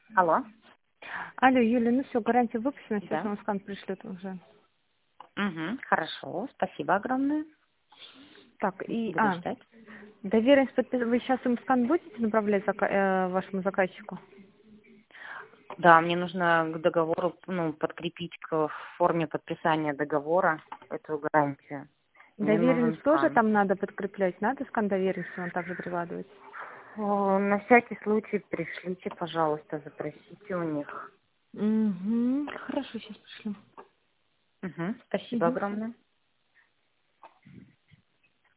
Алло. Алло, Юля, ну все, гарантия выпущена, сейчас Да. вам скан пришлют уже. Угу. Хорошо. Спасибо огромное. Так, и, Буду ждать. доверенность вы сейчас им скан будете направлять вашему заказчику? Да, мне нужно к договору, подкрепить к форме подписания договора эту гарантию. Мне нужен Доверенность тоже скан. там надо подкреплять? Надо скан доверенности вам также прикладывать? На всякий случай пришлите, пожалуйста, запросите у них. Угу, хорошо, сейчас пришлю. Угу. Спасибо Угу. огромное.